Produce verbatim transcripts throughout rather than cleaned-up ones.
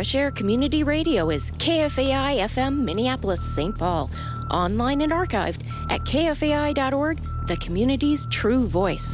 Fresh Air Community Radio is K F A I F M Minneapolis, Saint Paul. Online and archived at K F A I dot org, the community's true voice.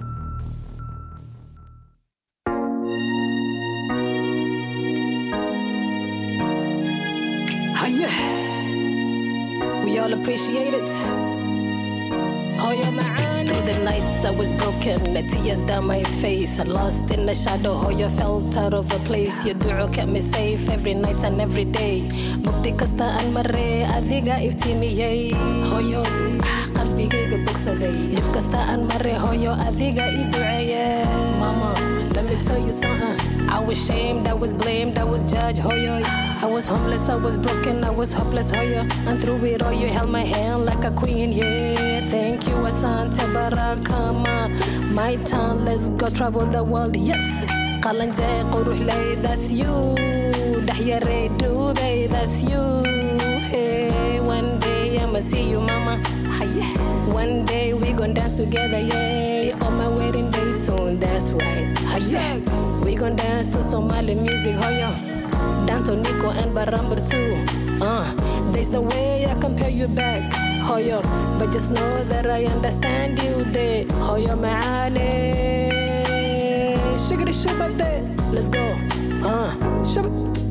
Hiya. We all appreciate it. Oh, you're my through the nights I was broken, the tears down my face. I lost in the shadow, how you felt out of a place. Your duo kept me safe every night and every day. Mukti kasta an mare, adiga iftimiyay. Hoyo, ah, qalbiga gabugsaday. If kasta an mare, hoyo, adiga idu'aya. Mama, let me tell you something. I was shamed, I was blamed, I was judged, hoyo. I was homeless, I was broken, I was hopeless, hoyo. And through it all, you held my hand like a queen, yeah. Thank you, Asante Barakama. My town, let's go travel the world, yes. Kalanje Kuruhlay, that's you. Dahyare Dubai, that's you. Hey, one day I'ma see you, mama. Hiya. One day we gon' dance together, yeah. On my wedding day soon, that's right. Hiya. We gon' dance to Somali music, hoyo. Down to Nico and Barambar too. Uh, there's no way I can pay you back, hoyo. But just know that I understand you there, hoyo maane. Shigri shubate, let's go. Uh, shub.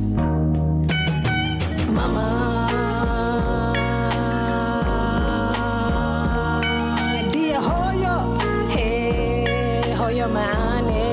Mama, dear hoyo, hey hoyo maane.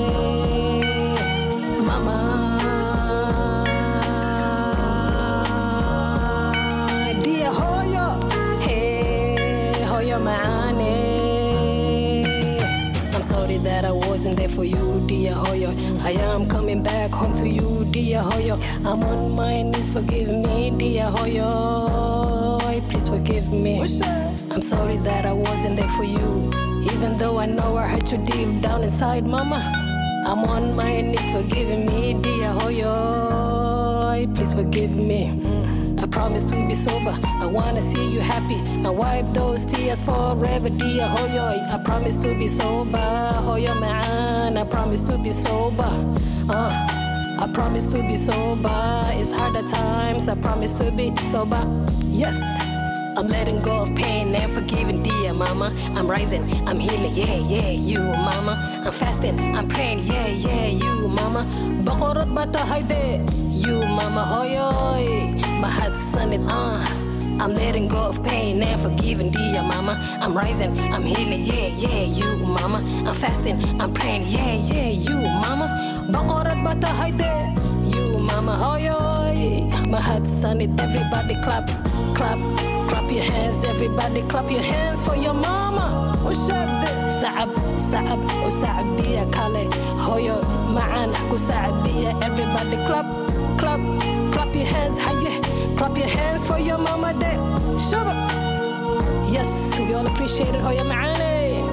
I'm sorry that I wasn't there for you, dear Hoyo. I am coming back home to you, dear Hoyo. I'm on my knees, forgive me, dear Hoyo. Please forgive me. I'm sorry that I wasn't there for you, even though I know I hurt you deep down inside, mama. I'm on my knees, forgive me, dear Hoyo. Please forgive me. I promise to be sober. I wanna see you happy. I wipe those tears forever, dear Hoyo. I promise to be sober, Hoyo man. I promise to be sober. Uh, I promise to be sober. It's hard at times. I promise to be sober. Yes. I'm letting go of pain and forgiving, dear mama. I'm rising, I'm healing, yeah, yeah, you mama. I'm fasting, I'm praying, yeah, yeah, you mama. Bakorot bata hayde, you mama, hoyoy. My heart's sunning, uh. I'm letting go of pain and forgiving, dear mama. I'm rising, I'm healing, yeah, yeah, you mama. I'm fasting, I'm praying, yeah, yeah, you mama. Bakorot bata hayde, you mama, hoyoy. My heart's sunning, everybody clap, clap. Clap your hands, everybody clap your hands for your mama. Sa'ab, sa'ab, usa'ab biya kale. Hoyo, ma'ana, kusa'ab biya. Everybody clap, clap, clap your hands. Haye, clap your hands for your mama de. Shaba. Yes, we all appreciate it, Hoyo ma'ani.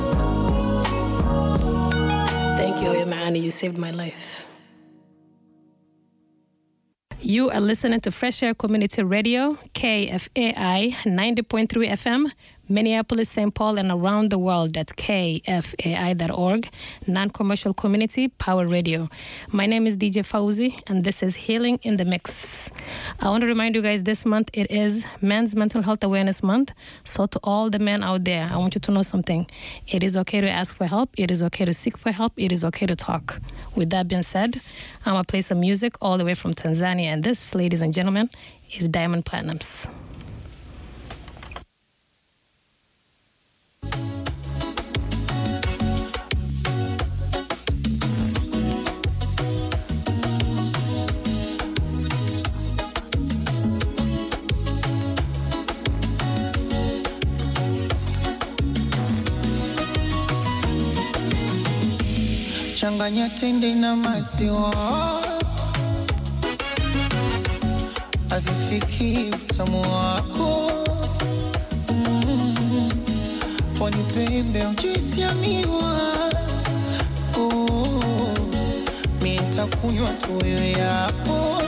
Thank you, Hoyo ma'ani, you saved my life. You are listening to Fresh Air Community Radio, K F A I ninety point three F M, Minneapolis, Saint Paul, and around the world at K F A I dot org, non-commercial community power radio. My name is D J Fauzi, and this is Healing in the Mix. I want to remind you guys, this month it is Men's Mental Health Awareness Month. So to all the men out there, I want you to know something. It is okay to ask for help. It is okay to seek for help. It is okay to talk. With that being said, I'm going to play some music all the way from Tanzania. And this, ladies and gentlemen, is Diamond Platnumz. Changanya tende na maziwa, avifiki utamu wako. mm. Pwani pembe juisi ya miwa, oh. Mi nitakunywa tuyo yako.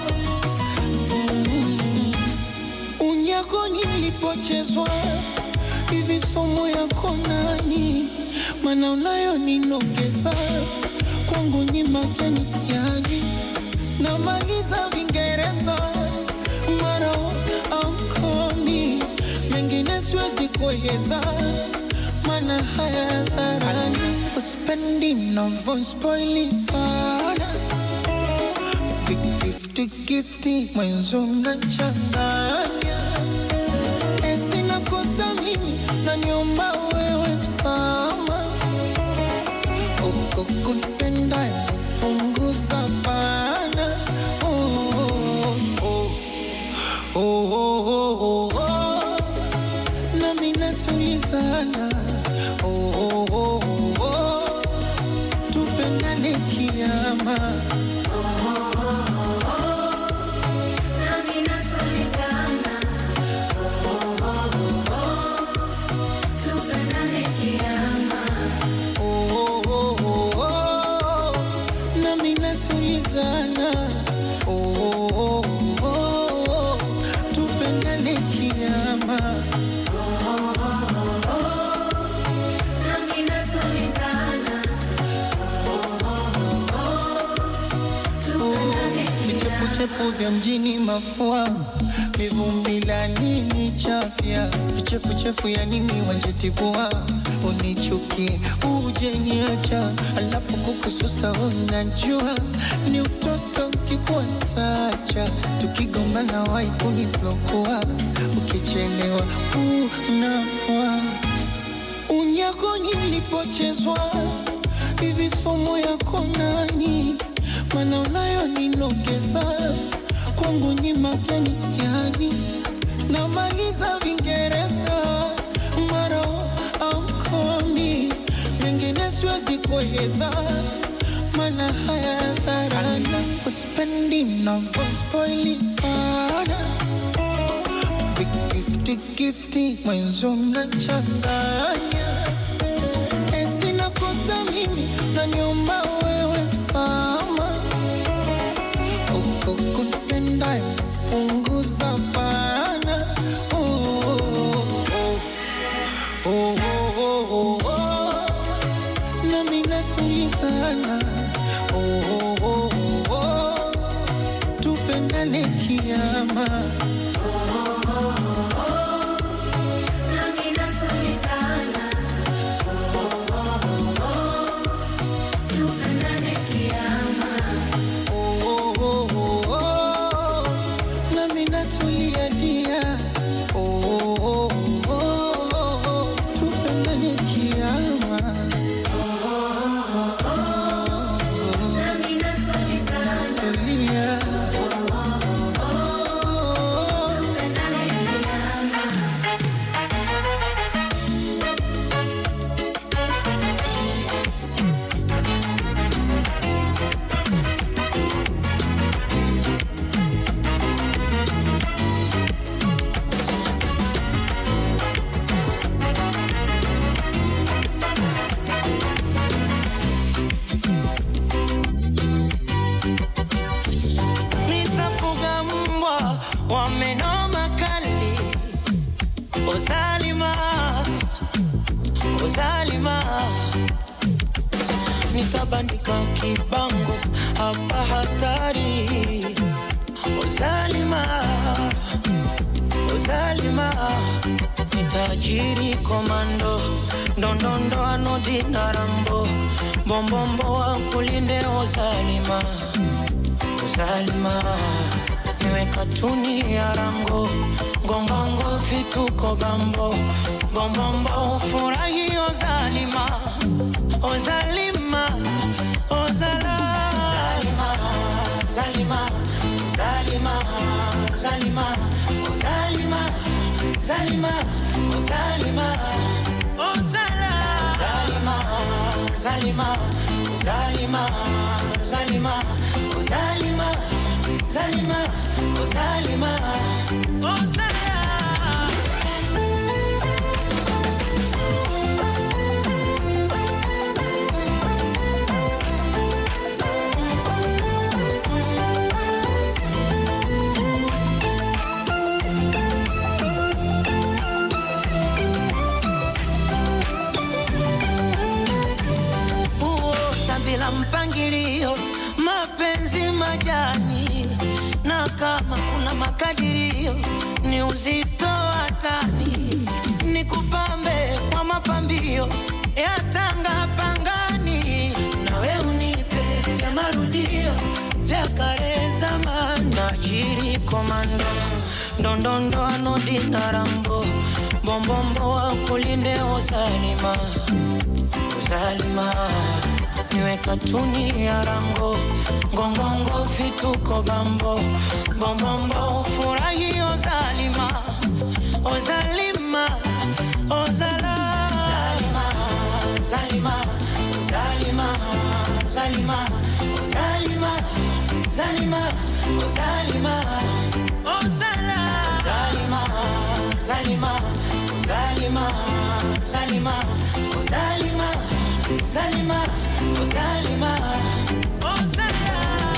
mm. Unyako nilipochezwa, hivi somo yako nani? Mana unayo ninongeza, kwangu ni mageni yani. namaliza Vingereza mara amkoni mengine siwezi kueleza mana haya dharani for spending of spoiling sana big gift gifty mwenzo nachanganya eti nakosa mimi na niomba wewe msama uko kunipenda punguza pana oh oh oh oh oh oh na mimi natulizana oh oh oh oh tupendane kiama Tulizana oh oh oh oh tupendane kiama oh oh oh nami natulizana oh oh oh tupendane kiama vichefu vya mjini mafua mivumbi la nini chafya vichefu chefu ya nini wanjetibua unichukie uje niacha alafu kukususa unajua ni utoto kikuatacha tukigombana wai kuniblokuwa ukichelewa unafua unyako nilipochezwa hivi somo yako nani mana unayo ninogeza kwangu ni mageni yani namaliza Vingereza mara amkoni mengine siwezi kueleza mana haya dharani for spending of spoiling sana big gift gifty mwenzo nachanganya eti nakosa mimi na niomba wewe msama uko kunipenda punguza pana oh oh oh oh oh oh na mimi natulizana oh oh oh oh tupendane kiama oh oh oh na mimi natulizana oh oh oh tupendane kiama oh oh oh na mimi natulia dia oh oh oh tupendane kiama Nitabandika kibango hapa hatari Uzalima Uzalima nitajiri komando ndondondo anodi narambo bombombo wa kulinde Uzalima Uzalima niwe katuni ya rango ngongongo fituko bambo bombombo furahi Uzalima Uzalima Uzalima Zalima Zalima Zalima Zalima Zalima Zalima Zalima Zalima Zalima Zalima Zalima Zalima Zalima Zalima mpangilio mapenzi majani commando. Don don do no dinarambo. Bom bom bo kulinde ozalima. Ozalima. Niwe katuni ya rango. Gongongo fituko bambo. Bom bom bo furahi ozalima. Ozalima. Ozala. Zalima. Zalima. Zalima. Zalima. Zalima. Zalima. Ozala. Zalima. Zalima. Zalima. Zalima. Zalima. Zalima. Zalima. Ozala.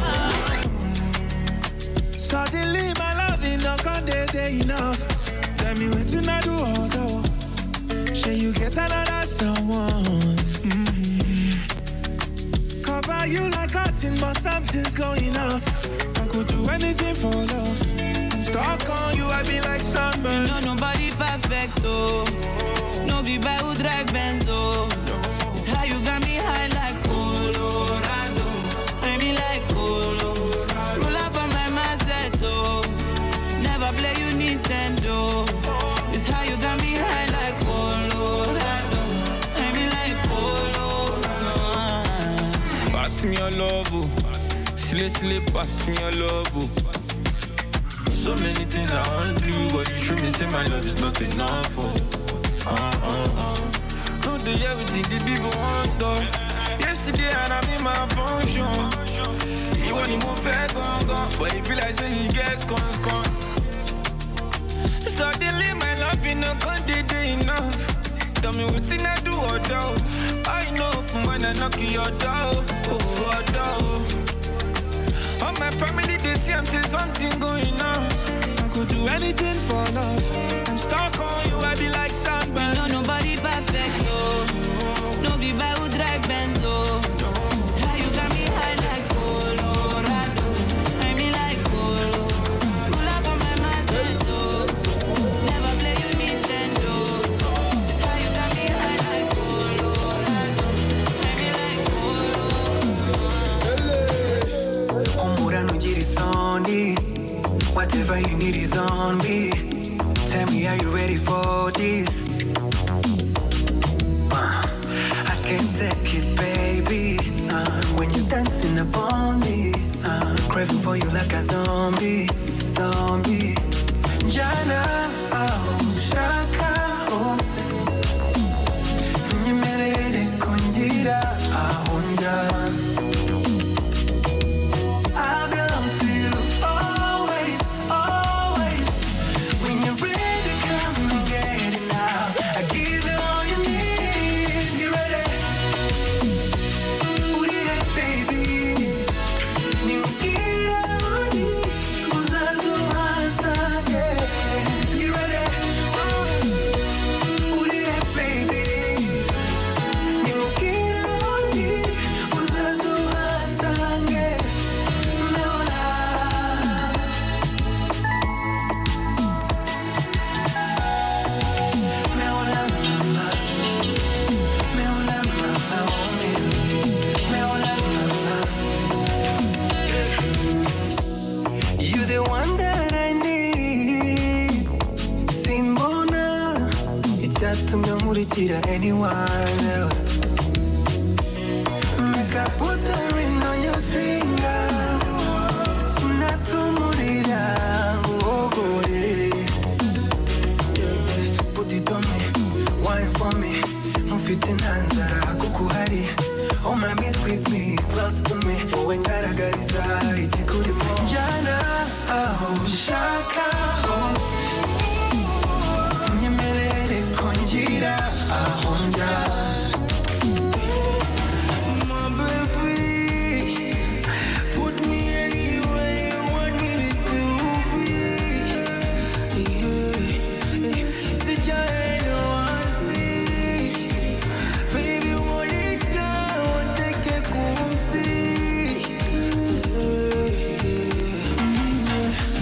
Suddenly my love in the conde day enough. Tell me what I do, although. Shall you get another someone? Mm-hmm. Cover you like cotton, but something's going off. I could do anything for love. I'm stuck on you, I be like sunburn. You know nobody perfect, oh. No be by who drive Benzo. It's how you got me high like Colorado. I be like Colo. Roll up on my Masetto. Never play you Nintendo. It's how you got me high like Colorado. I be like Colo. Pass me your love, oh. Slip, slip, pass me your love, oh. So many things I want to do, but you show me say my love is not enough, oh. Uh, uh, uh. No, do everything the people want, though. Yesterday and I'm in my function. You want to move fair, gone, gone. But it be like say he gets cons, con. Suddenly my love in no country day enough. Tell me what thing I do or do. I know when I knock your door, oh, oh, door. All my family they see I'm say something going on. I could do anything for love. I'm stuck on you, I be like sunburn. You know nobody perfect, oh. No be by who drive Benzo. It's how you got me high like Colorado. I be like Colo. Pull up on my Masetto. Never play you Nintendo. It's how you got me high like Colorado. I be like Colo. Omura no Girisoni. Whatever you need is on me. Tell me, are you ready for this? Uh, I can't take it, baby. Uh, when you're dancing upon me, uh, craving for you like a zombie, zombie. Jana, oh, shaka, ose. Nyemerere konjira, ahonja. I belong to you always, always. When you're ready, come and get it now. I give you all you need. You ready? Uri hey, baby. Ningira oni, uzazo hasage. You ready? Uri hey, baby. Ningira oni, uzazo hasage. Meola. Meola mama, meola mama, oh me, meola mama. You the one that I need. Simbona, ichatumye nkurikira anyone else. Make I put a ring on your finger. Sinatumurira, ugogore. Put it on me, wine for me. Mufite ntanzara kukuhari. Oh mami squeeze me, close to me. Wengaragariza ikikurimo. Jana, aho shaka hose. Nyemerere konjira, ahonja. My baby, put me anywhere you want me to be. Yeah, sit your head on, see. Baby, what it down, what they can come see.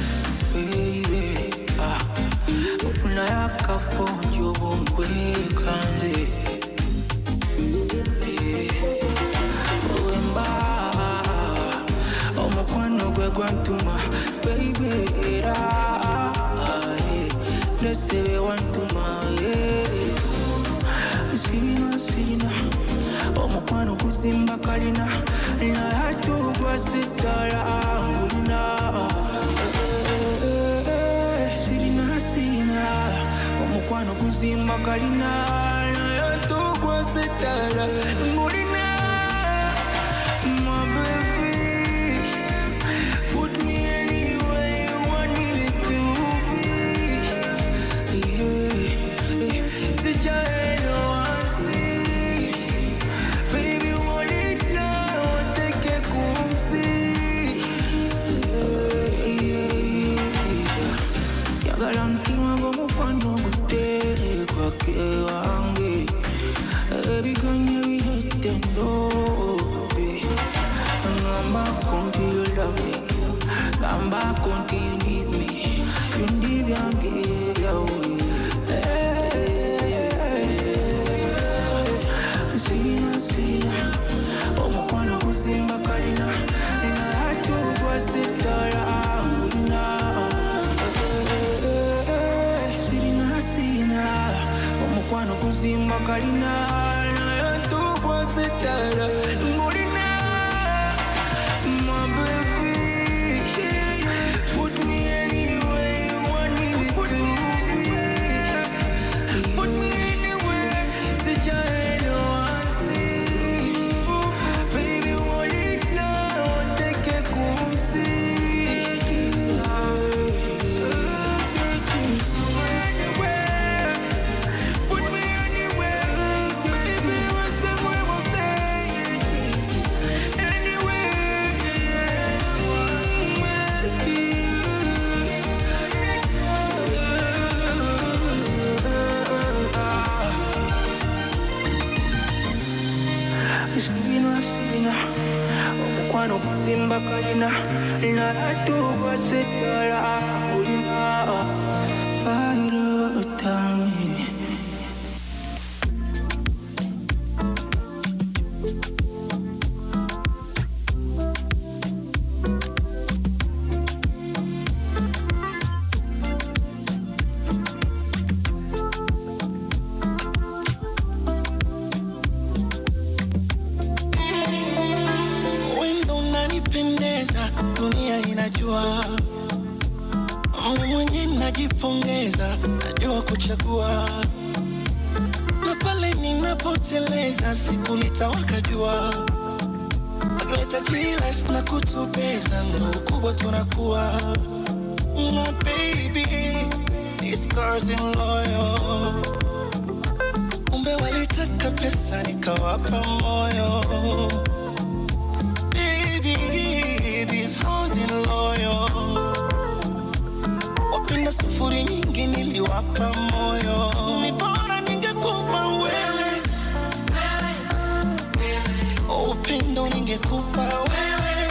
Yeah, baby, ah, ufuna yakafonjo bonkweka. yeah, ah, yeah. They say they want to marry. Sina, sina, omo kwano kuzimba kalina, na hatu kwa sitara angulina. Sina, sina, omo kwano kuzimba kalina, na hatu kwa sitara angulina. My baby, put me anywhere you want me to be. Yeah, yeah. Sijai baby, can you hit the note? I'm back until you love me. I'm back until you need me. You need me again. Sina, sina. Omo kwano kusimba kalina. Ina hatu kwa sitara angulina. Sina, sina. Omo kwano kusimba kalina. Simba kalina, na hatu kwa sitara angulina. Pairotami. Dunia inajua mimi mwenye najipongeza, najua kuchagua, na pale ninapoteleza siku litawaka jua. Agleta jilas na kutubeza, ndo ukubwa tunakuwa. My baby, this girl's in loyal. Umbe walitaka pesa nikawapa moyo. This house in loyal. Wapenda sufuri nyingi niliwapa moyo. Ni bora ningekupa wewe, upendo ningekupa wewe,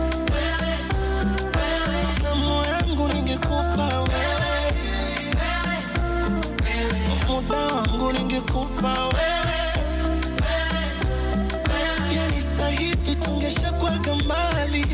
na moyo wangu ningekupa wewe, muda wangu ningekupa wewe. Yani sahivi tungeshakuwaga mbali.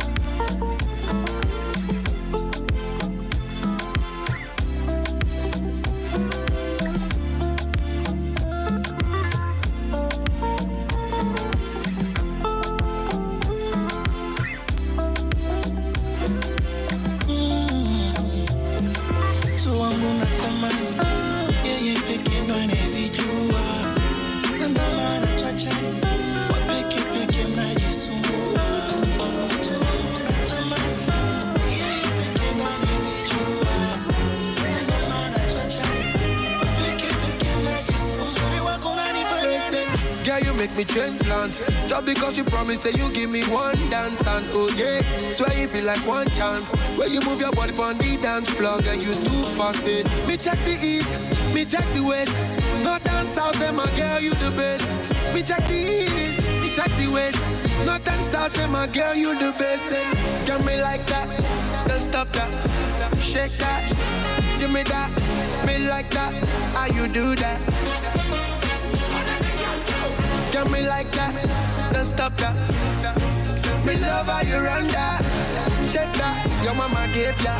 Make me change plans, just because you promise that you give me one dance. And oh yeah, swear it be like one chance. Where you move your body on the dance floor, and you too fast, eh? Me check the east, me check the west. No dance south, and my girl you the best. Me check the east, me check the west. No dance south, and my girl you the best. Eh? Get me like that, don't stop that, shake that, give me that, me like that. How you do that? Get me like that, don't stop that. Me love how you run that. Shake that, your mama gave ya.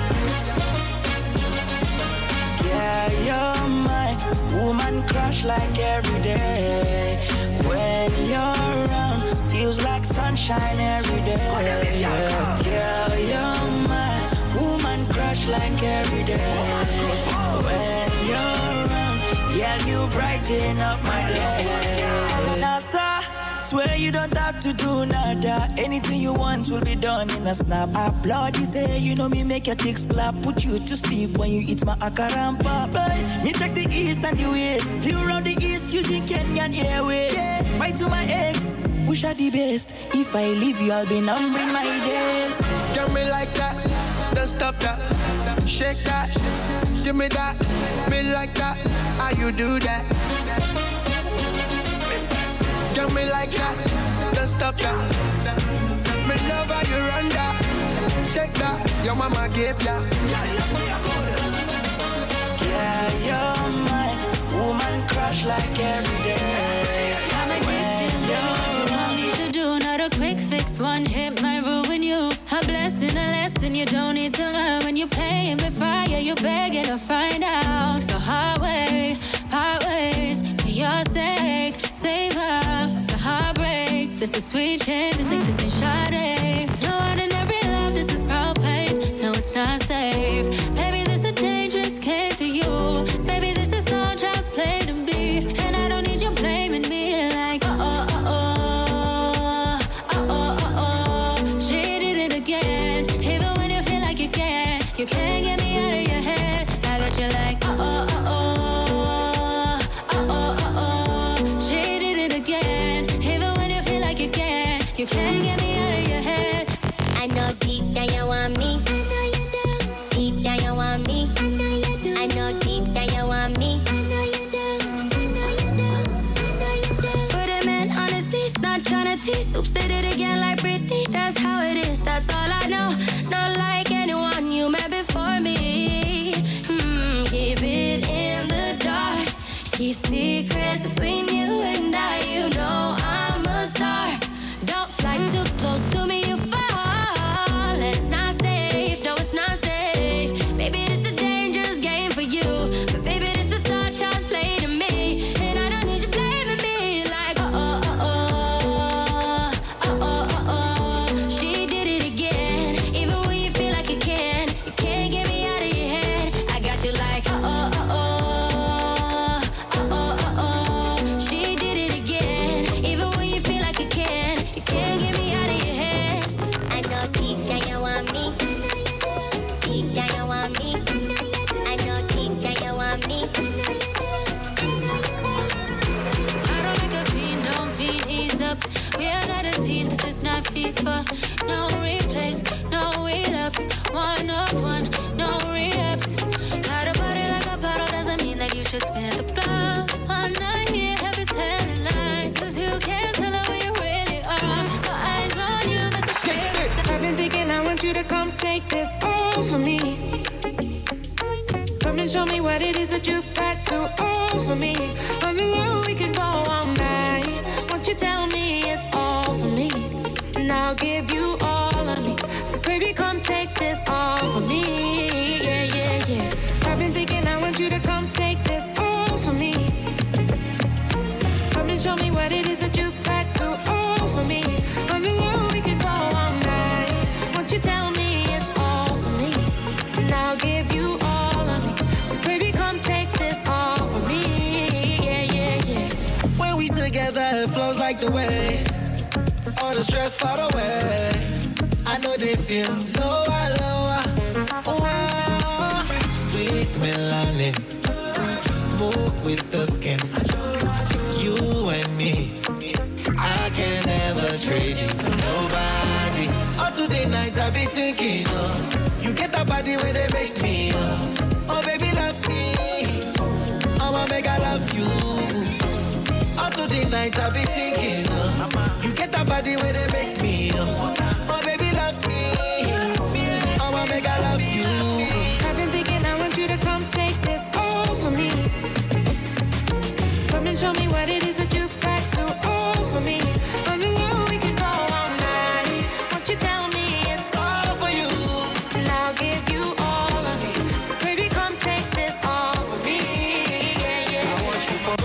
Yeah, you're my woman crush like every day. When you're around, feels like sunshine every day. Yeah, yeah, you're my woman crush like every day. When you're around, yeah, you brighten up my day. Nasa, swear you don't have to do nada. Anything you want will be done in a snap. Applaud you say, you know me make your chicks clap. Put you to sleep when you eat my akarampa. Me check the east and the west. Flew around the east using Kenyan Airways. Yeah, right to my ex, push are the best. If I leave you, I'll be numbering my days. Get me like that, don't stop that. Shake that, give me that. Me like that, how you do that? Get me like that, don't stop that. Me love how you run that. Shake that, your mama gave ya. Yeah, you're my woman crush like every day. I'm addicted to what you want me to do. Not a quick fix, one hit might ruin you. A blessing, a lesson you don't need to learn. When you're playing with fire, you're begging to find out the hard way, part ways for your sake. Save her, the heartbreak. This is sweet shit, music, this ain't Sade. No ordinary love, this is propane. No, it's not safe. Baby, this is a dangerous game for you. Baby, this is all child's play to be. And I don't need you blaming me like, oh, oh, oh, oh. Oh, oh, oh, oh. She did it again. Even when you feel like you can't, you can't get me out of your head. I got you like, oh, oh, oh, oh. Oh, oh, oh, oh. She did it again. Even when you feel like you can't, you can't get me out of your head. I know deep down you want me. I know you do. Deep down you want me. I know you do. I know deep down you want me. I know you do. I know you do. I know you do. But I meant honestly, it's not trying to tease. Oops, did it again like Britney. That's how it is. That's all I know. Not like anyone you met before me. Hmm, keep it in the dark. Keep secrets between you and I. You know I'm a star. Don't fly too close to me, you fall. It's not safe, no, it's not safe. Baby, this is a dangerous game for you. But baby, this is such a slay to me. And I don't need you blaming me like, oh, oh, oh, oh. Oh, oh, oh, oh. She did it again. Even when you feel like you can, you can't get me out of your head. I got you like, oh, oh, oh, oh. Oh, oh, oh, oh. She did it again. Even when you feel like you can, you can't get me out of your head. I know deep down you want me. Deep down you want me. I know deep down you want me. I don't make a fiend, don't fiend, ease up. We are not a team, this is not FIFA. No replays, no relapse. One of one, no re-ups. Got a body like a bottle, doesn't mean that you should spin the block. I'm not here, happy telling lies. Cause you can't tell her where you really are. No eyes on you, that's a favorite. I've been thinking I want you to come take this all for me. Come and show me what it is that you got to offer me. On the road we can go all night. Won't you tell me it's all for me? And I'll give you all of me. So baby, come take this all for me. Yeah, yeah, yeah. I've been thinking I want you to come take this all for me. Come and show me what it is that you got to offer me. On the road we can go all night. Won't you tell me it's all for me? And I'll give you all of me. So baby, come take this all for me. Yeah, yeah, yeah. When we together, it flows like the waves. All the stress far away. I know they feel lower, lower. Oh, sweet melanin, smoke with the skin. You and me, I can never trade you for nobody. All today night I be thinking, oh, you get a body where they make me, oh, oh baby love me, I'ma make I love you. All today night I be thinking, oh, you get a body where they make me, oh, oh baby love me, I'ma make I love you. I've been thinking I want you to come take this all for me. Come and show me what it is that you got to offer me. On the road we can go all night. Won't you tell me it's all for you?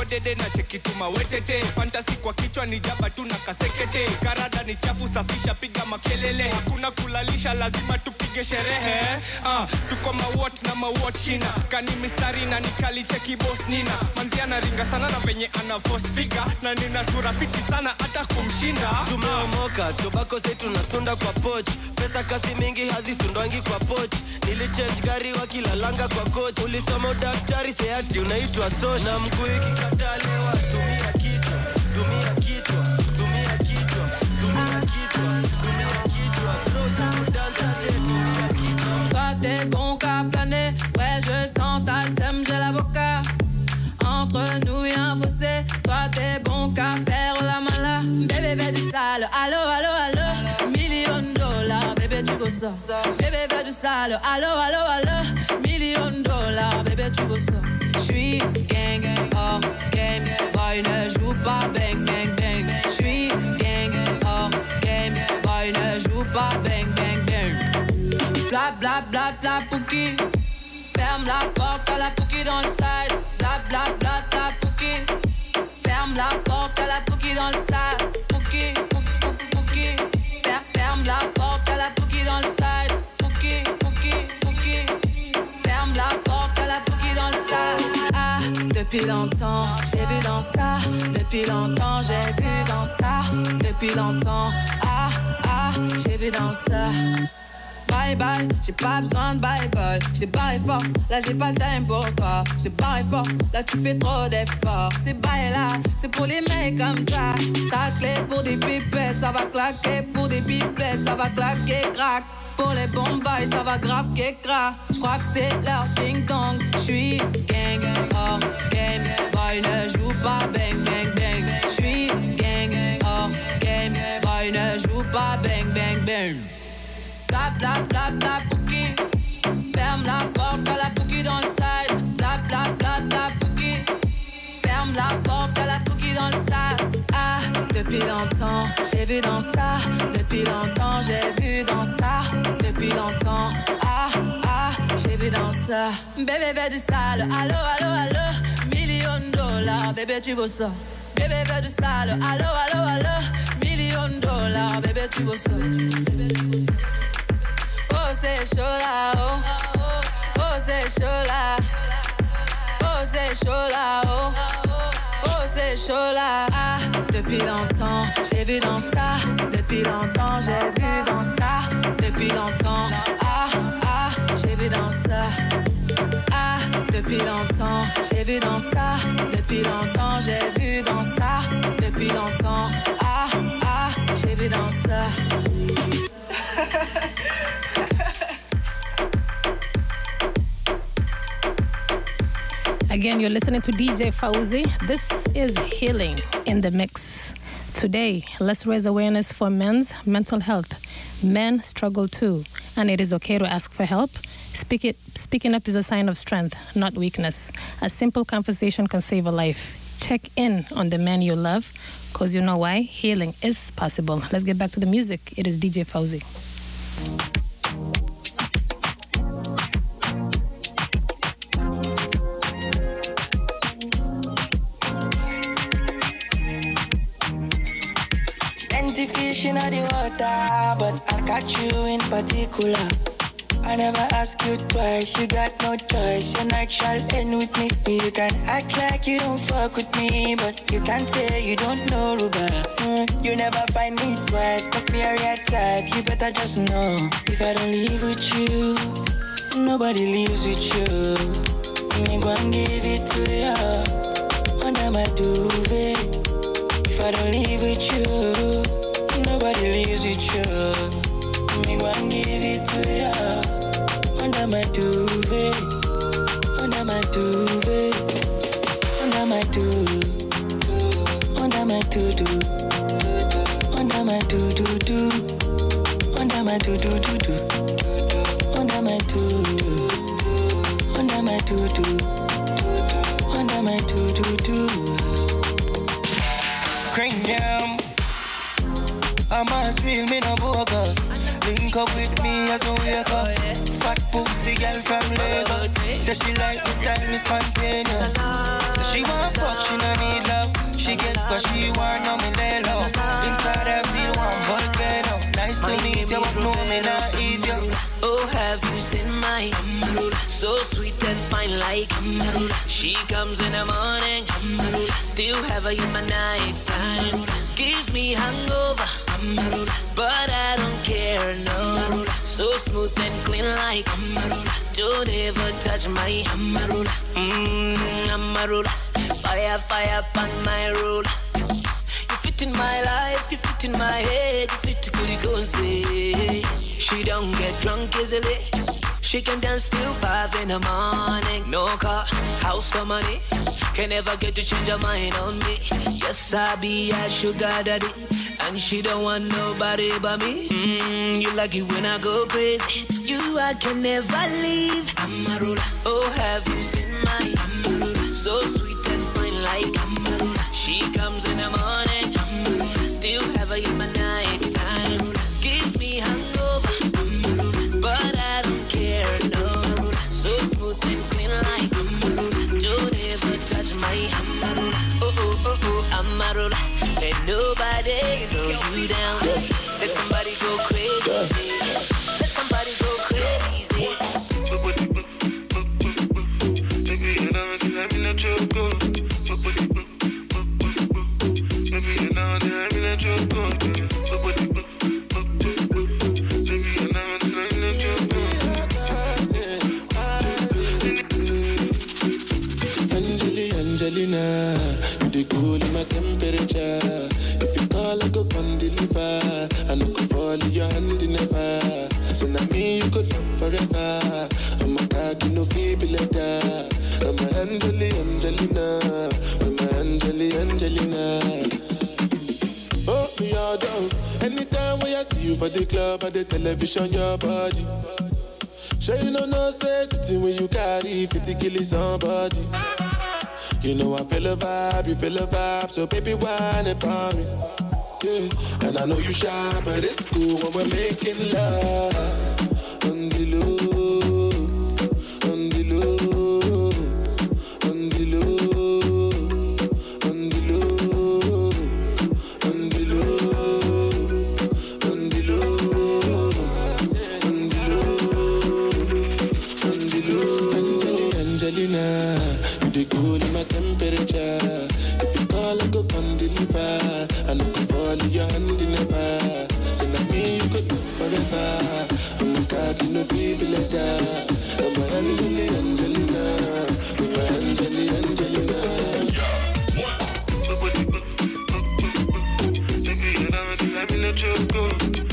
dede na cheki tuma wetete. Fantasy kwa kichwa ni jaba tu na kasekete. Karada ni chafu safisha piga makelele. Hakuna kulalisha lazima tupige sherehe. Ah, tuko mawat na mawat shina. Kani mistari na nikali cheki boss nina. Manzi anaringa sana na venye ana force figure. Na nina sura fiti sana hata kumshinda. Tumeomoka, tobacco zetu nasunda kwa poch. Pesa kasi mingi hazisundwangi kwa poch. Nilichange gari wakilalanga kwa coach. Ulisoma udaktari sayati unaitwa sosh. Na mguu ikikatalewa tumia kichwa, tumia kichwa, tumia kichwa, tumia kichwa, tumia kichwa. Bro, tu dansa je tumia kichwa. Toi t'es bon qu'à planer, ouais je sens ta sème, j'ai l'avocat. Entre nous y'a un fossé, toi t'es bon qu'à faire la mala. Bébé veut du sale, allo allo allo. Million dollars, bébé tu veux ça. Bébé veut du sale, allo allo allo. Million dollars, bébé tu veux ça. J'suis gang gang, oh game, boy ne joue pas bang bang bang. J'suis gang gang, oh game, boy ne joue pas bang bang bang. Bla bla bla bla pouki. Ferme la porte à la pouki dans le side. Bla bla bla bla pouki. Ferme la porte à la pouki dans le sas. Pouki, pouki, pouki, pouki. Ferme la porte à la pouki dans le side. Pouki, pouki, pouki. Ferme la porte à la pouki dans le sas. Ah, depuis longtemps, j'ai vu dans ça. Depuis longtemps, j'ai vu dans ça. Depuis longtemps, ah, ah, j'ai vu dans ça. Bye bye, j'ai pas besoin de bye bye. J't'ai barré fort, là j'ai pas le time pour toi. J't'ai barré fort, là tu fais trop d'efforts. C'est bye là, c'est pour les mecs comme ça. Ta clé pour des pipettes, ça va claquer. Pour des pipettes, ça va claquer, crack. Pour les bombes, ça va grave qu'écra. J'crois que c'est leur ding dong. J'suis gang gang, oh game. Boy ne joue pas bang bang bang. J'suis gang gang, oh game. Boy ne joue pas bang bang bang. Bla bla bla bla pouki. Ferme la porte à la pouki dans le side. Bla bla bla bla pouki. Ferme la porte à la pouki dans le sas. Ah, depuis longtemps, j'ai vu dans ça. Depuis longtemps, j'ai vu dans ça. Depuis longtemps, ah, ah, j'ai vu dans ça. Bébé veut du sale, allo, allo, allo. Million dollars, bébé tu veux ça. Bébé veut du sale, allo, allo, allo. Million dollars, bébé tu veux ça. Oh c'est chaud là, oh, oh c'est chaud là, oh c'est chaud là, oh, oh c'est chaud là. Ah, depuis longtemps, j'ai vu dans ça. Depuis longtemps, j'ai vu dans ça. Depuis longtemps, ah, ah, j'ai vu dans ça. Ah, depuis longtemps, j'ai vu dans ça. Depuis longtemps, j'ai vu dans ça. Depuis longtemps, ah, ah, j'ai vu dans ça. Again, you're listening to D J Fauzi. This is Healing in the Mix. Today, let's raise awareness for men's mental health. Men struggle too, and it is okay to ask for help. Speak it, speaking up is a sign of strength, not weakness. A simple conversation can save a life. Check in on the men you love, because you know why? Healing is possible. Let's get back to the music. It is D J Fauzi. Fish in the water, but I'll catch you in particular. I never ask you twice, you got no choice. Your night shall end with me. You can act like you don't fuck with me, but you can't say you don't know Ruga. Mm, you never find me twice, cause me a real type. You better just know, if I don't leave with you, nobody leaves with you. Me go and give it to you under my duvet. If I don't leave with you, nobody leaves with you. Me go and give it to you under my duvet, under my duvet, under my duvet, under my duvet, under my duvet, under my duvet, under my duvet, under my duvet, under my duvet. Cranium, I'm as real, me no bogus. Link up with me as we wake up. Fat pussy girl from Lagos. Say she like me style, me spontaneous. Say she want fuck, she no need love. She get what she want, now me lay low. Inside I feel one volcano. Nice to meet you, but no me not eat you. Oh, have you seen my so sweet and fine like she comes in the morning, still have her in my night time. Gives me hangover, but I don't care, no. So smooth and clean like don't ever touch my Mmm, Amarula. Fire, fire upon my road. You fit in my life, you fit in my head, you fit to Kuli Gonze. She don't get drunk easily. She can dance till five in the morning. No car, house or money, can never get to change her mind on me. Yes, I be a sugar daddy, and she don't want nobody but me. Mmm, you like it when I go crazy. You I can never leave. Amarula. Oh, have you seen my Amarula? So sweet and fine like Amarula. She comes in the morning, Amarula. Still have her in my night time. Give me hangover, Amarula. But I don't care, no. So smooth and clean like Amarula. Don't ever touch my Amarula. Oh, oh, oh, oh, Amarula. Let nobody slow you down. Let somebody go crazy. Let somebody go crazy. Baby, you know, let me let you go. Baby, you know, let me let you go. Baby, you know, let me let you go. Angeli, Angelina, you the cool in my temperature. If you call, I go come deliver. I no go fall in your hand never. So now me you could love forever. I'm a cocky no feeble letter. I'm a Angeli, Angelina. I'm a Angeli, Angelina. Oh, me all down. Anytime when I see you for the club or the television, your body. Sure you know no safety when you carry fifty killing somebody. You know I feel a vibe, you feel a vibe, so baby whine upon me. Yeah, and I know you shy, but it's cool when we're making love. On the low, on the low, on the low, on the low, on the low, on the low, on the low, on the low. Angelina, you the cool in my temperature. If you call, I go come deliver. I no go fall in your hand never. So now me you could live forever. I'm a cocky no feeble letter. I'm a Angeli, Angelina. I'm a Angeli, Angelina. Baby, you know, let me let you go.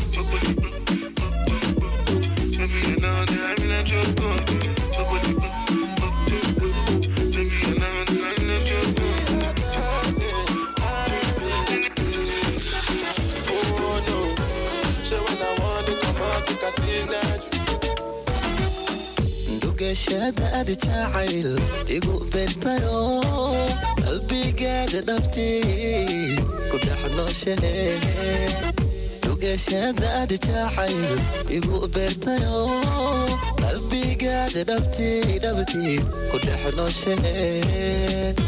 Baby, you know, let me let you go. شهادة جاعل يقول بنتيو قلبي قاعد نفتي كل حنا شهيد دوقي شهادة جاعل يقول بنتيو قلبي قاعد نفتي نفتي كل حنا شهيد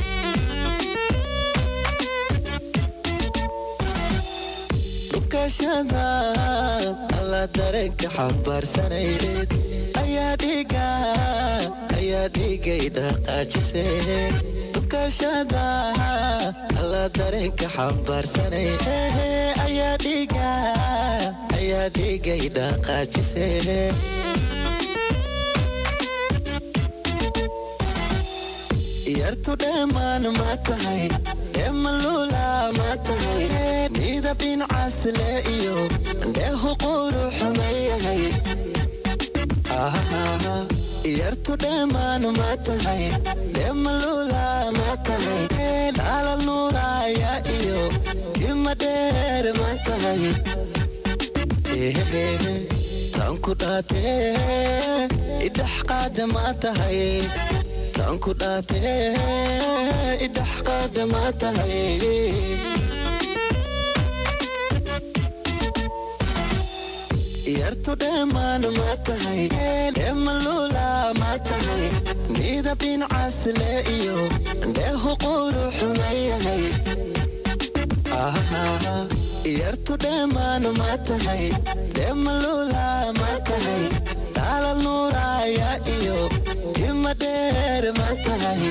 دوقي شهادة الله دارك حبر سنيد يا ديكا يا ديكا يدقى جسي بكا شادا الله تريك حبر سني يا ديكا يا ديكا يدقى جسي يرتو دمان ما تهي دم اللولا ما تهي نيدا بين عسلائيو عنده قولو حميه يرتو دمان ما تهي دم اللولا ما تهي على النورا يا إيو كما دير ما تهي تنكو داتي إدح قاد ما تهي تنكو داتي إدح قاد ما تهي yartu dheemaan ma tahay dheemalula ma tahay midabin casle iyo dheehu qurux mayahay yartu dheemaan ma tahay dheemalula ma tahay daalal nuuraya iyo tima dheer ma tahay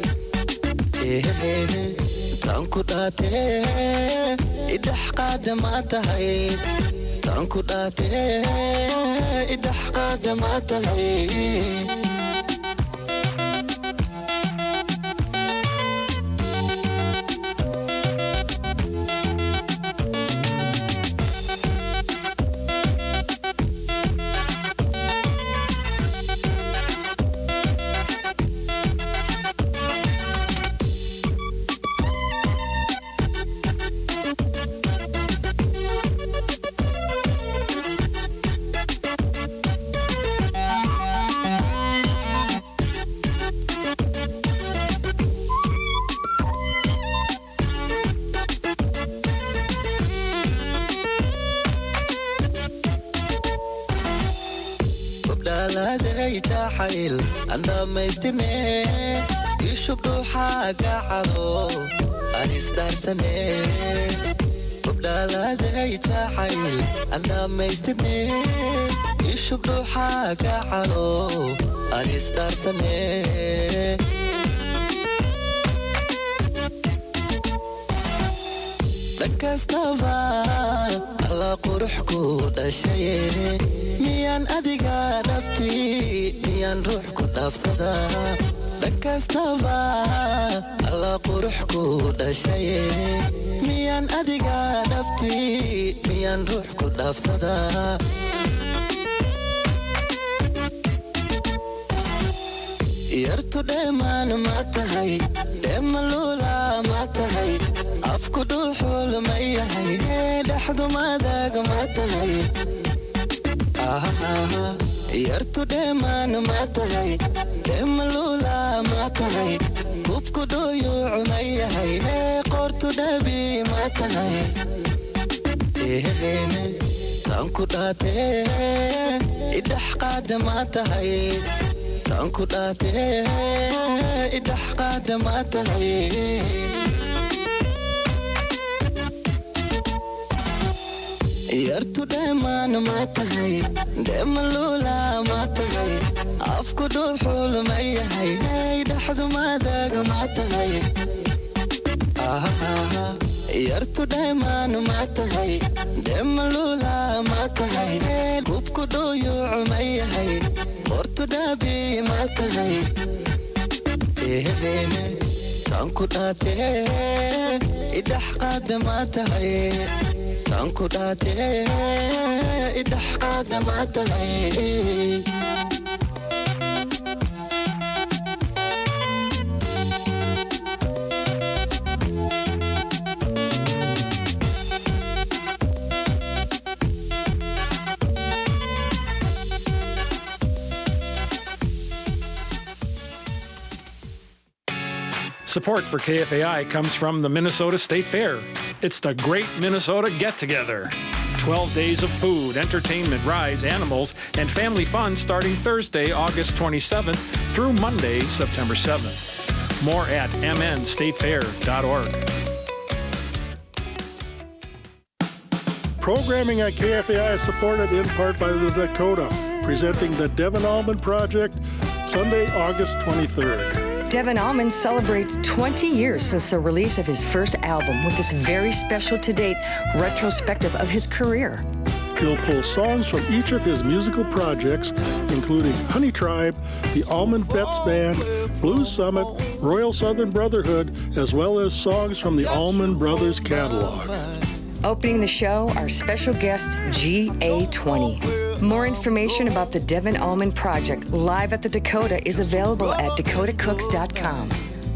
tanku dhaatee idhax qaada ma tahay tanku dhaatee idhax qaada ma tahay جاحيل عندما يستنى يشوفوا حاجة حلو أنستار سنة قبل هذا جاحيل عندما يستنى يشوفوا حاجة حلو أنستار سنة لك استفا على قرحكو دا شيء ميان أدقى نفتي ميان روحكو دافسدا لك استفا على قرحكو دا شيء ميان أدقى نفتي ميان روحكو دافسدا yartu dheemaan ma tahay dheemalula ma tahay afku dhuuxul ma yahay dhexdu madag ma tahay yartu dheemaan ma tahay dheemalula ma tahay kubku dhuyuuc ma yahay qortu dhabi ma tahay tanku dhaatee idhax qaada ma tahay tanku dhaatee idhax qaada ma tahay yartu dheemaan ma tahay dheemalula ma tahay afku dhuuxul ma yahay dhexdu madag ma tahay yartu dheemaan ma tahay dheemalula ma tahay kubku dhuyuuc ma yahay qortu dhabi ma tahay tanku dhaatee idhax qaada ma tahay tanku dhaatee idhax qaada ma tahay Support for K F A I comes from the Minnesota State Fair. It's the Great Minnesota Get-Together. twelve days of food, entertainment, rides, animals, and family fun starting Thursday, August twenty-seventh through Monday, September seventh. More at m n state fair dot org. Programming at K F A I is supported in part by the Dakota, presenting the Devin Allman Project, Sunday, August twenty-third. Devin Allman celebrates twenty years since the release of his first album with this very special to-date retrospective of his career. He'll pull songs from each of his musical projects, including Honey Tribe, the Allman Betts Band, Blues Summit, Royal Southern Brotherhood, as well as songs from the Allman Brothers catalog. Opening the show, our special guest, G A twenty. More information about the Devin Allman Project live at the Dakota is available at dakota cooks dot com.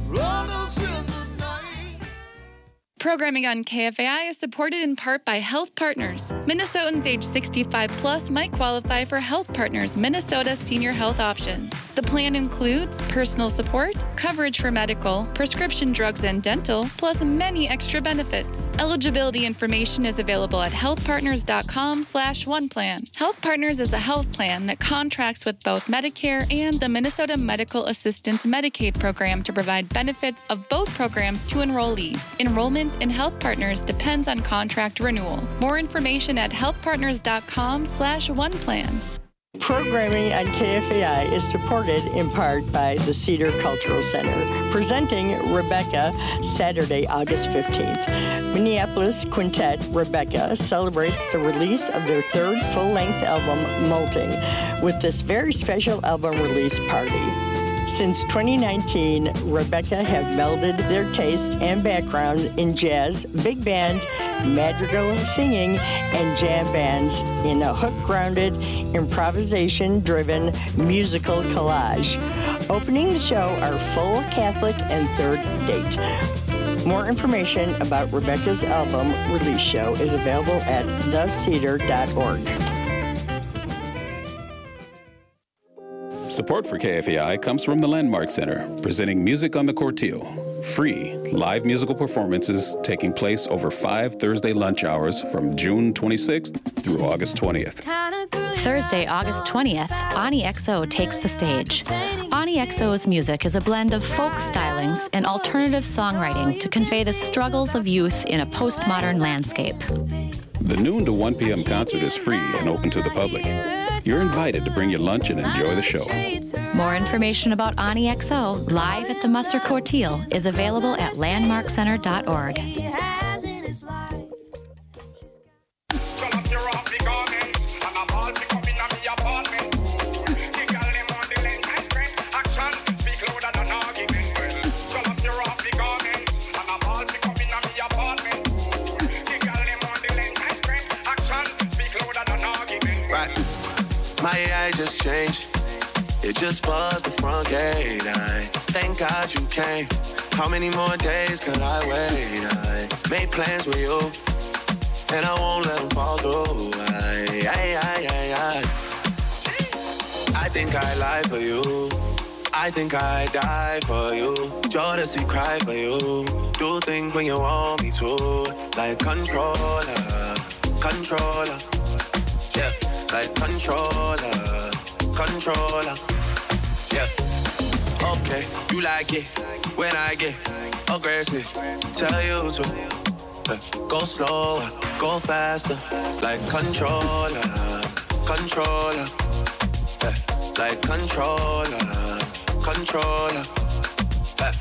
Programming on K F A I is supported in part by Health Partners. Minnesotans age sixty-five plus might qualify for Health Partners Minnesota Senior Health Options. The plan includes personal support, coverage for medical, prescription drugs and dental, plus many extra benefits. Eligibility information is available at healthpartners.com slash one plan. Health Partners is a health plan that contracts with both Medicare and the Minnesota Medical Assistance Medicaid program to provide benefits of both programs to enrollees. Enrollment in Health Partners depends on contract renewal. More information at healthpartners.com slash one plan. Programming on K F A I is supported in part by the Cedar Cultural Center, presenting Rebecca Saturday, August fifteenth. Minneapolis quintet Rebecca celebrates the release of their third full-length album, Molting, with this very special album release party. Since twenty nineteen, Rebecca have melded their taste and background in jazz, big band, madrigal singing, and jam bands in a hook-grounded, improvisation-driven musical collage. Opening the show are Full Catholic and Third Date. More information about Rebecca's album release show is available at the cedar dot org. Support for K F A I comes from the Landmark Center, presenting Music on the Corteil. Free live musical performances taking place over five Thursday lunch hours from June twenty-sixth through August twentieth. Thursday, August twentieth, Ani X O takes the stage. Ani X O's music is a blend of folk stylings and alternative songwriting to convey the struggles of youth in a postmodern landscape. The noon to one p.m. concert is free and open to the public. You're invited to bring your lunch and enjoy the show. More information about Ani X O live at the Musser Corteil is available at landmark center dot org. My A I just changed. It just buzzed the front gate. I thank God you came. How many more days could I wait? I made plans with you, and I won't let them fall through. I, I, I, I, I. I think I lie for you. I think I die for you. Jodeci cry for you. Do things when you want me to, like controller, controller. Yeah. Like controller, controller, yeah. Okay, you like it when I get aggressive. Tell you to uh, go slower, go faster. Like controller, controller, yeah. Like controller, controller. Yeah.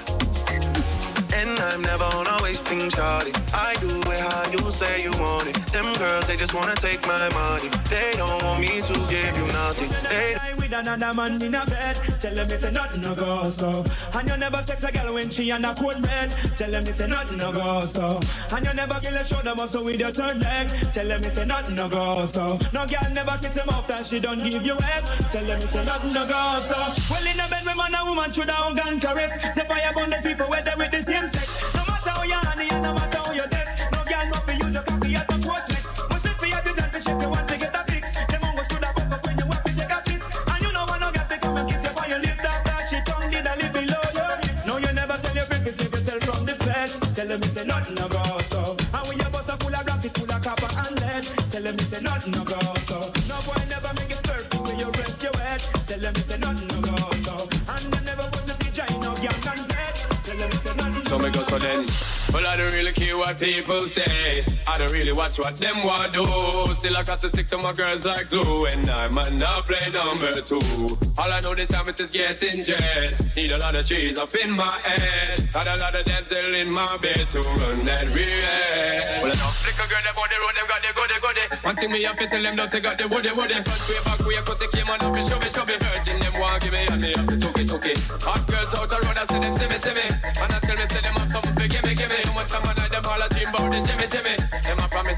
And I'm never on a wasting shawty. I do it how you say you want it. Them girls, they just wanna take my money. They don't want me to give you nothing. They lie with another man in a bed. Tell them it's a nothing no go so. And you never sex a girl when she on a cold bed. Tell them it's a nothing no go so. And you never kill a shoulder muscle with your third leg. Tell them it's a nothing no go so. No girl never kiss him off and she don't give you head. Tell them it's a nothing no go so. Well in a bed with man and woman should have gun caress. The fire burn the people where they with the same sex. No matter how you honey and no matter how you desk. No girl not for use your coffee as a quote flex. Much less for you to dance if you want to get a fix. Them on go should have woke up when you want to take a kiss. And you know when no girl to come and kiss you for your lips after she tongue did a little below your hips. No you never tell your friend to save yourself from the flesh. Tell them it's a nothing no go so. And when your butter full of rocket full of copper and lead. Tell them it's a nothing no go so. No boy never make it stir when you rest your head. Tell them it's a nothing no go so. And I never was the teacher in no young and dead. Tell them it's a nothing. So me go so then. Well, I don't really care what people say. I don't really watch what them want do. Still, I got to stick to my girls like glue. And I might not play number two. All I know this time is just getting jet. Need a lot of cheese up in my head. Got a lot of Denzel in my bed to run that real. Well, I don't flick a girl, them on the road, them got the goody goody. One thing me have to tell them, don't take out the woody woody. First way back, we cut the came on up and show me, show me. Virgin, them want give me, and me have to took it, took it. Hot girls out the road, I see them, see me, see me. And I tell me, say them have something to give me, give me. Too much time I like them all a dream about the Jimmy Jimmy. Them a promise and I tell me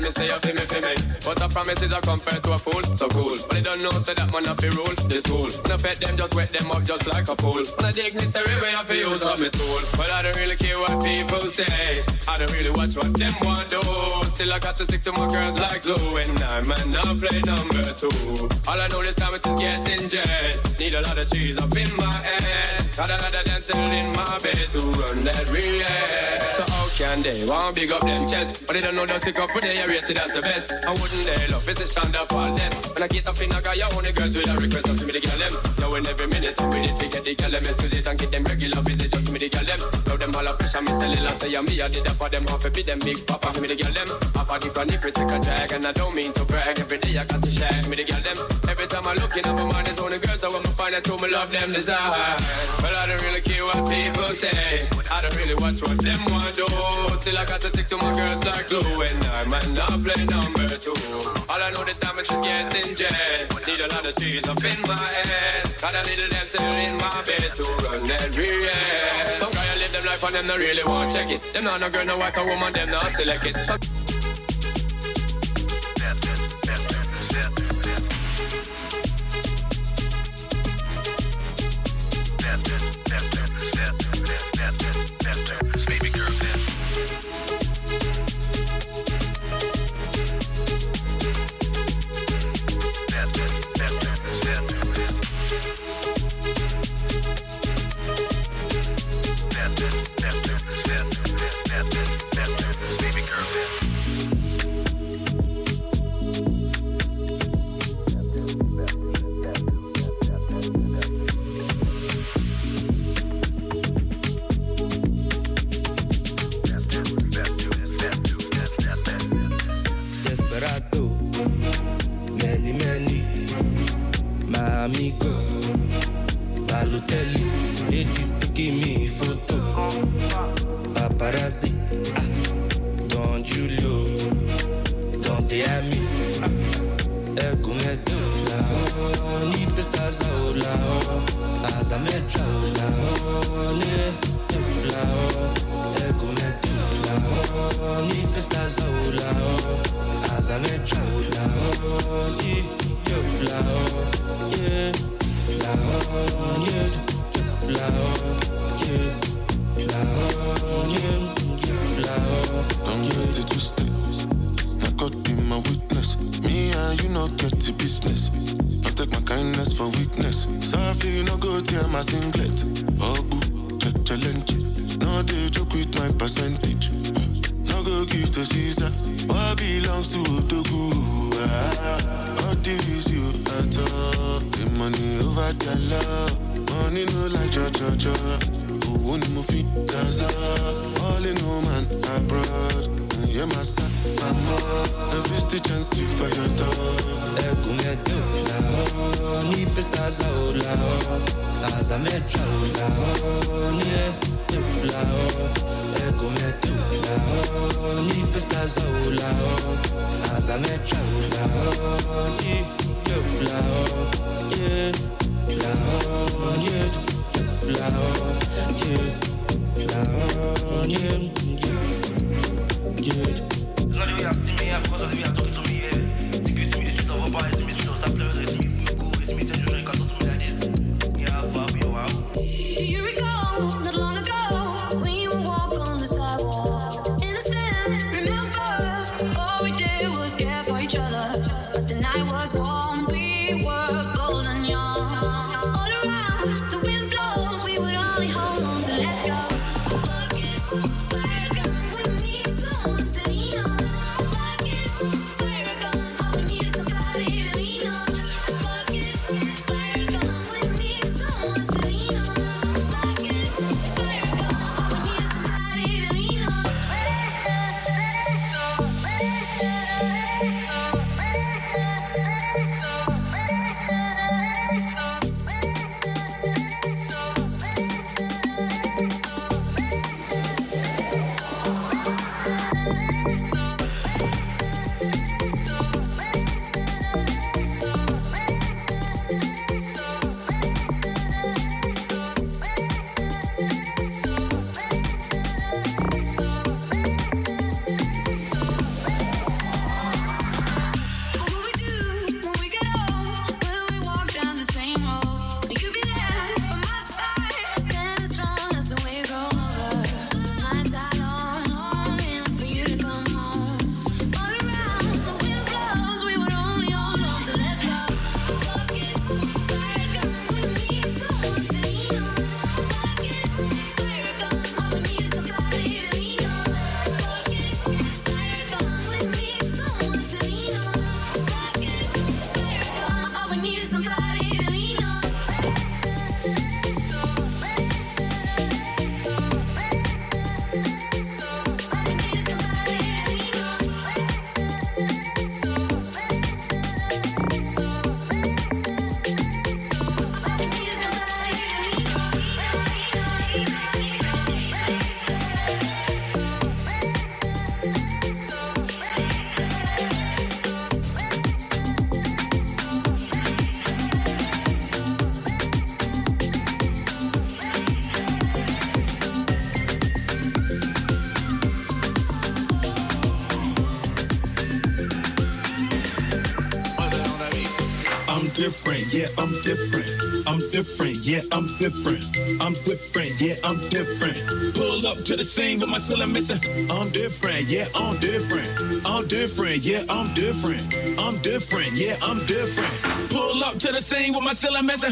me say you feel me, feel me. But a promise is a compared to a fool, so cool. But they don't know, say that man have to rule the school. No pet them, just wet them up just like a pool. On a dignitary way, I have to use up my tool. But I don't really care what people say. I don't really watch what them want do. Still I got to stick to my girls like glue. And I man now play number two. All I know this time is getting jet. Need a lot of cheese up in my head. Got a lot of dancing in my bed to run that relay. So how can they want big up them chests? But they don't know don't tick up when they are rated as the best. I wouldn't they love it's a stand up all this. When I get up in a guy, I only girls with a request up to me to get them. Now in every minute, we need to get the girl them excuse and get them regular visit up to me to get them. Now them all up pressure me sell it last say me I did that for them half a bit them big papa me to get them. Half a deep on the critical drag and I don't mean to brag. Every day I got to share me to get them. Every time I look in at my mind, it's only girls I want to find out who me love them desire. But I don't really care what people say. I don't really watch what them want do. Still I got to stick to my girls like glue. And I might not play number two. All I know the time is getting jet. Need a lot of cheese up in my head. Got a little dancer in my bed to run that real. Some guy live them life and them not really want check it. Them not no girl, no wife, a woman, them not select it. So The wind different, yeah, I'm different. I'm different, yeah, I'm different. I'm different, yeah, I'm different. Pull up to the scene with my cellar missing. I'm different, yeah, I'm different. I'm different, yeah, I'm different. I'm different, yeah, I'm different. Pull up to the scene with my cellar missing.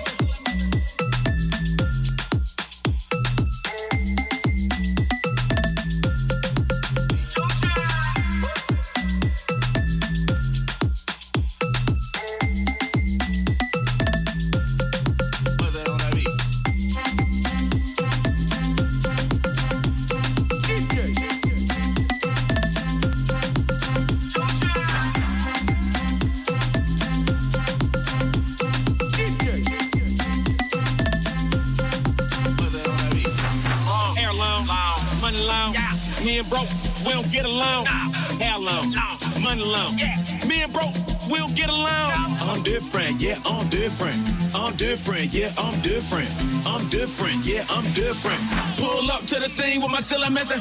Me and bro, we don't get along. How long? Money long. Me and bro, we don't get along. I'm different, yeah, I'm different. I'm different, yeah, I'm different. I'm different, yeah, I'm different. Pull up to the scene with my cellar missing.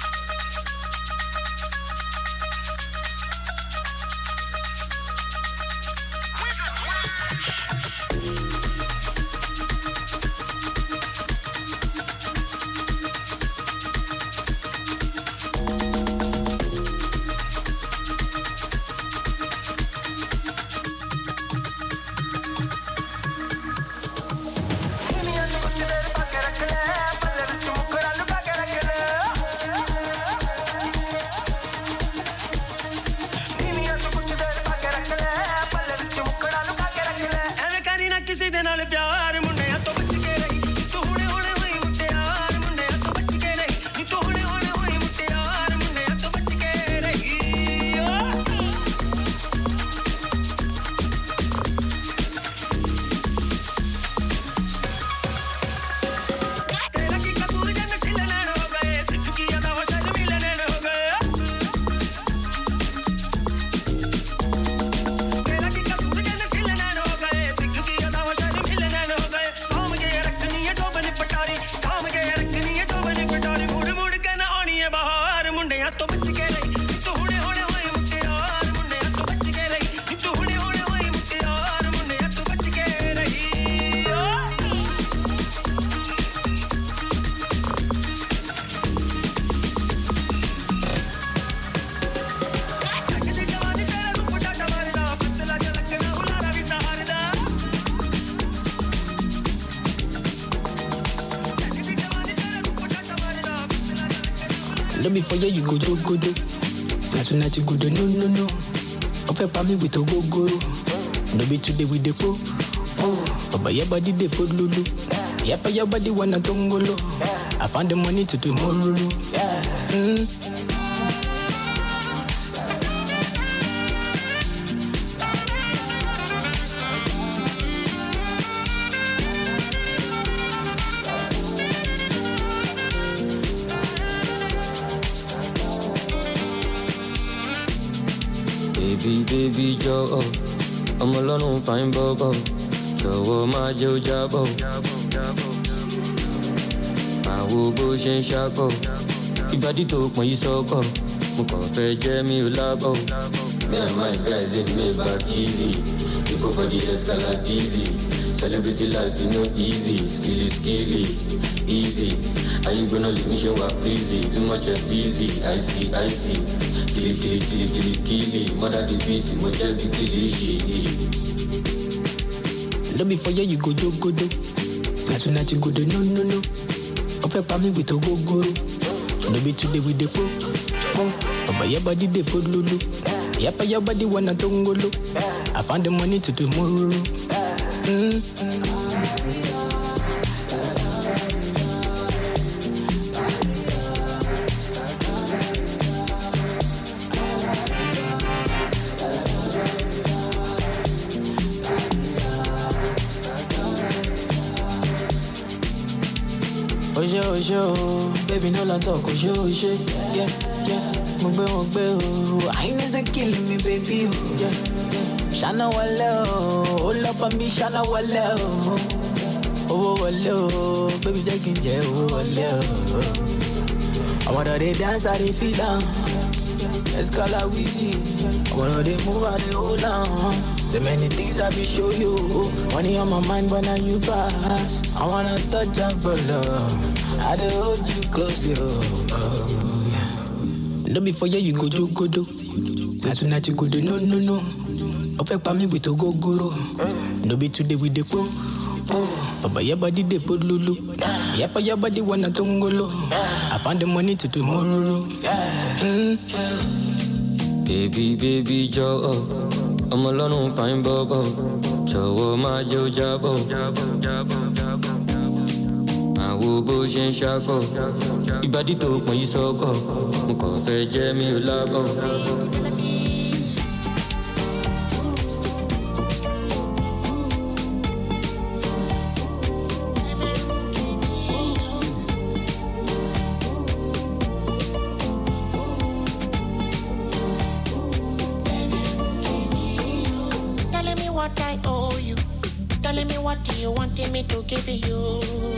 Love before you, you go do go do. Since tonight you go do no no no. Open pa me with a go go. No be today with the po. Oh, but your body they put lulu. Yeah, but your body wanna tongolo. I found the money to tomorrow. Yeah. Mm. Baby, baby, jọ̀wọ́, ọmọ ọlọ́run fine bọ́bọ̀, jọ̀wọ́ má jẹ́ ó jábọ̀. Máa wo bó ṣe ń ṣákọ̀, ìbàdí tó pọ̀n yí sọ́kọ̀, mo kàn fẹ́ jẹ́ mi ò lábọ̀. Me and my guys in Maybach easy, people for the escalade easy. Celebrity life is not easy, skilly, skilly, easy. I ain't gonna leave me show up easy, too much of easy, I see, I see. Kili, kili, kili, kili, kili, mother the beat, what you be kili, she. Love before you, you go do go do. Since tonight you go do no no no. Open pa me with a go go. No be today with the po. Oh, but your body they put lulu. Yeah, but your body wanna tongolo. I found the money to tomorrow. Mm. Oje oje oh, baby no la talk oje oje, yeah yeah. Mugbe mugbe oh, I need to kill me baby oh, yeah yeah. Shana wale oh, all up on me shana wale oh, oh wale oh, baby jakin je oh wale oh. I wanna they dance, I they feel down. Escala Weezy. When they move, I they hold on. The many things I be show you. Money on my mind, but now you pass. I wanna touch and for love. I dey hold you close, yo. Oh, yeah. No before you, you go do, go do. Now tonight you go do, no, no, no. Affect by me with a go guru. No be today with the po. But your body they put lulu. Yeah, for your body wanna tongolo. I found the money to tomorrow. Mm. Baby, baby, Joe. I'm alone on fine bubble. Joe, my Joe Jabo. I will bush and shako. Your body took when you so go. Mukofe, Jamie, labo. Me to give you,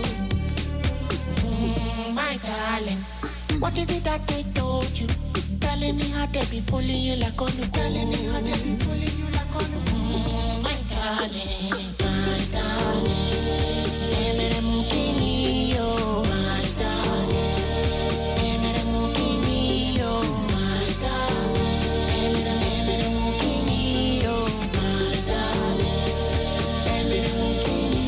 mm, my darling. What is it that they told you? Telling me how they be fooling you like on you. Telling me how they be fooling you like on you. Mm, my darling, my darling. Emere mukini yo, my darling. Emere mukini yo, my darling. Emere emere mukini yo, my darling. Emere mukini.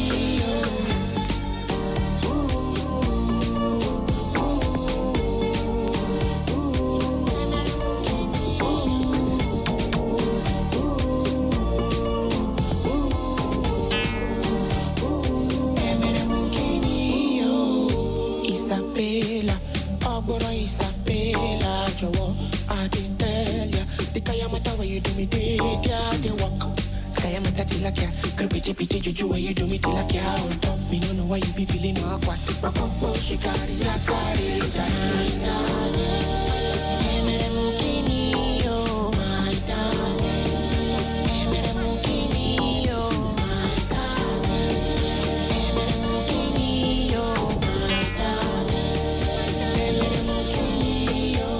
Isabella, Ogboro Isabella, Jowo, I didn't tell ya. The Kayamata where you do me did ya, they walk. Kayamata tilakia, creepy pity juju where you do me tilakia on top. Me no know why you be feeling awkward. My popo shikari ya kari, darling. Emere mukini yo, my darling. Emere mukini yo, my darling. Emere mukini yo, my darling. Emere mukini yo.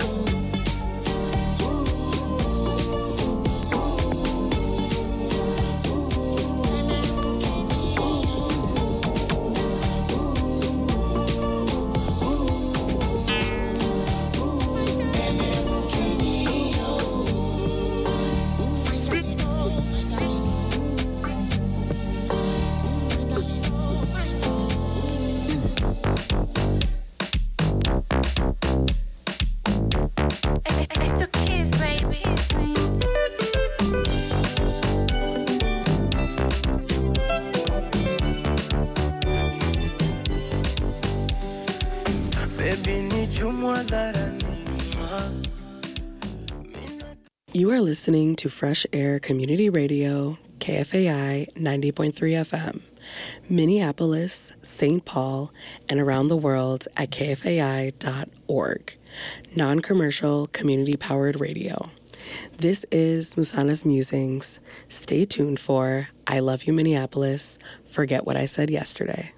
You are listening to Fresh Air Community Radio, K F A I ninety point three F M, Minneapolis, Saint Paul, and around the world at K F A I dot org. Non-commercial, community-powered radio. This is Musana's Musings. Stay tuned for I Love You, Minneapolis. Forget What I Said Yesterday.